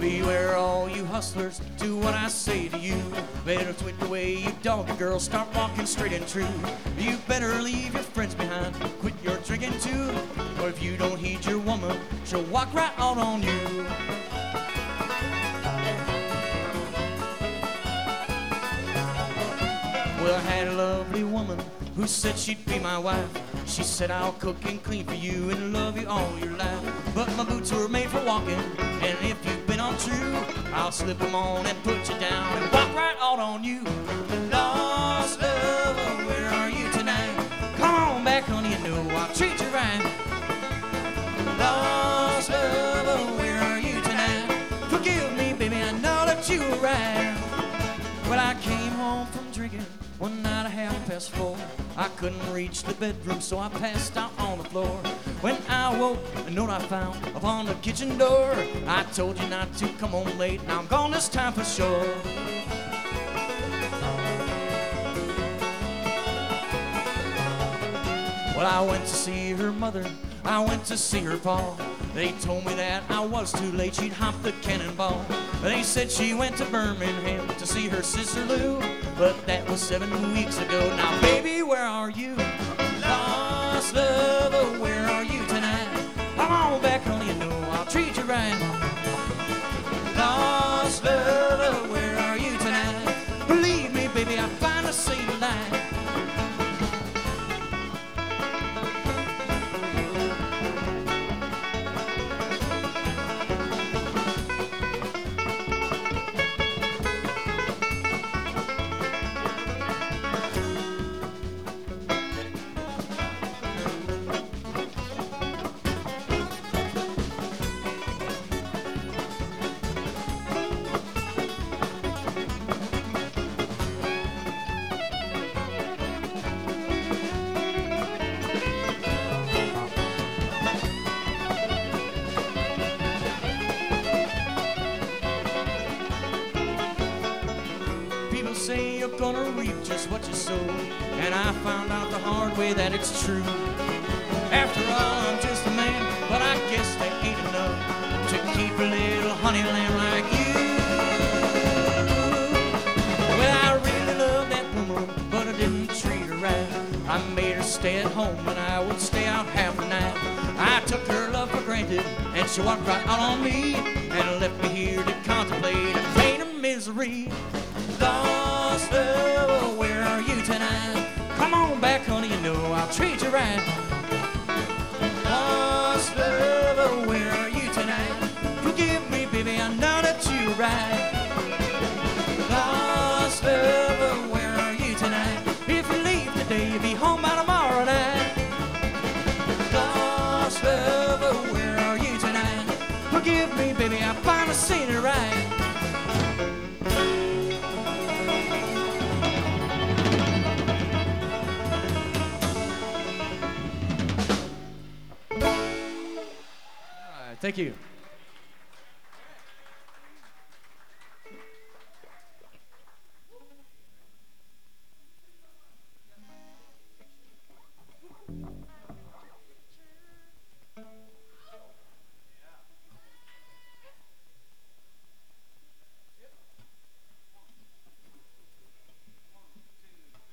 Beware all you hustlers, do what I say to you. Better quit the way you dog girl, start walking straight and true. You better leave your friends behind, quit your drinking too. Or if you don't heed your woman, she'll walk right out on you. Well, I had a lovely woman who said she'd be my wife. She said, I'll cook and clean for you and love you all your life. But my boots were made for walking, and if you've been untrue, I'll slip them on and put you down and walk right out on you. Lost lover, where are you tonight? Come on back, honey, you know I'll treat you right. Lost lover, where are you tonight? Forgive me, baby, I know that you were right. Well, I came home from drinking one night at 4:30. I couldn't reach the bedroom, so I passed out on the floor. When I woke, a note I found upon the kitchen door. I told you not to come home late, now I'm gone this time for sure. Well, I went to see her mother, I went to see her pa. They told me that I was too late, she'd hopped the cannonball. They said she went to Birmingham to see her sister Lou, but that was 7 weeks ago. Now, baby, where are you? Lost lover, where are you tonight? Come on back, honey, you know I'll treat you right. Lost lover, where are you tonight? Believe me, baby, I finally seen the light. People say you're gonna reap just what you sow, and I found out the hard way that it's true. After all, I'm just a man, but I guess that ain't enough to keep a little honey lamb like you. Well, I really love that woman, but I didn't treat her right. I made her stay at home, and I would stay out half the night. I took her love for granted, and she walked right out on me, and left me here to contemplate a pain of misery. Lost lover, where are you tonight? Come on back, honey, you know I'll treat you right. Lost lover, where are you tonight? Forgive me, baby, I know that you're right. Lost lover, where are you tonight? If you leave today, you'll be home by tomorrow night. Lost lover, where are you tonight? Forgive me, baby, I finally seen it right. Thank you.